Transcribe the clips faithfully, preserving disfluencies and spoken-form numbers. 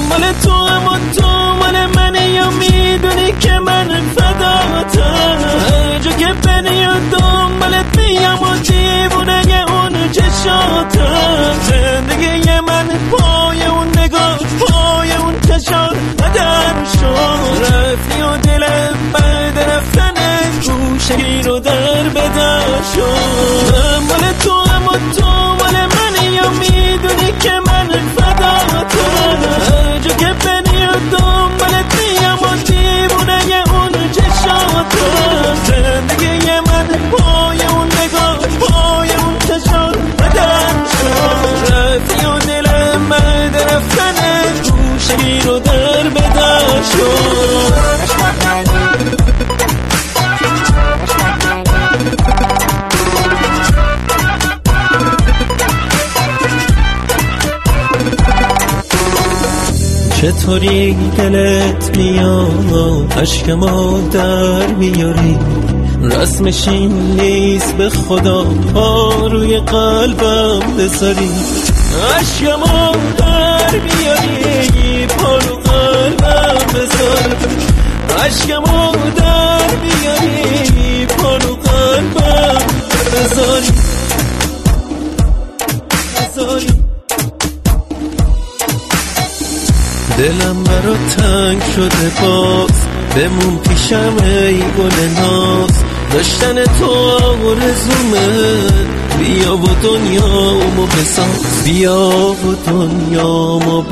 من مال تو اما تو مال منی یا میدونی که من فداتم هر جا که بری و دنبالت میام و دیوونه اون چشاتم زندگی من پای اون نگاه پای اون چشات قدر شد رفتی و دلم بعد رفتنت گوشگی رو در بدر شد من مال تو اما تو مال منی یا میدونی که من فداتم هر جا که بری و دنبالت میام و دیوونه اون چشاتم زندگی من پای اون نگاه پای اون چشات قدر شد رفتی و دلم بعد رفتنت گوشگی رو در بدر شد چطوری دلت میاد عشقمو در میاری رسمش این نیست به خدا پا روی قلبم بذاری عشقمو در میاری پا رو قلبم بذاری عشقمو در میاری پا رو قلبم بذاری بذاری دلم برا تنگ شده باز بمون پیشم ای گل ناز داشتن تو آرزومه بیا و دنیامو بساز بیا و دنیامو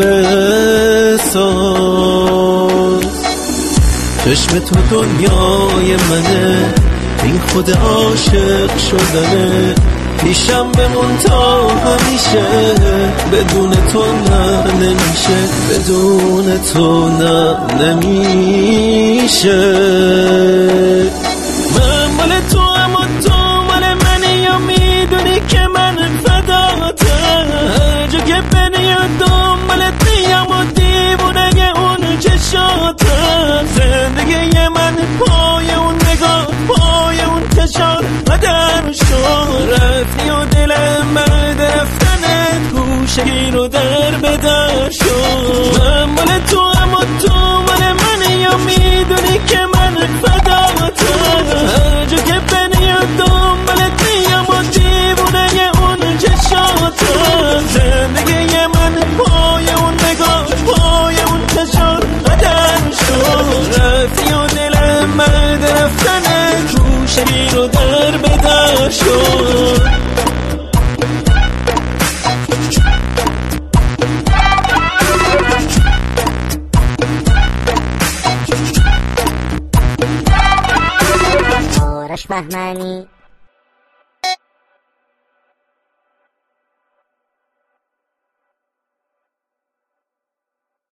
بساز چشم تو دنیای منه این خود عاشق شدنه پیشم بمون تا همیشه بدون تو نه نمیشه بدون تو نه نمیشه من مال تو اما تو مال منی یا میدونی که من فداتم هر جا که بری و دنبالت میام و دیوونه اون چشاتم زندگی من پای اون نگاه پای اون چشات قدر شد رفتی و دلم بعد رفتنت گوشگی رو در بدر شد من مال تو اما تو مال منی یا میدونی که من فداتم هر جا که بری و دنبالت میام و دیوونه اون چشاتم زندگی من پای اون نگاه پای اون چشات قدر شد رفتی و دلم بعد رفتنت گوشگی رو در بدر شد آرش بهمنی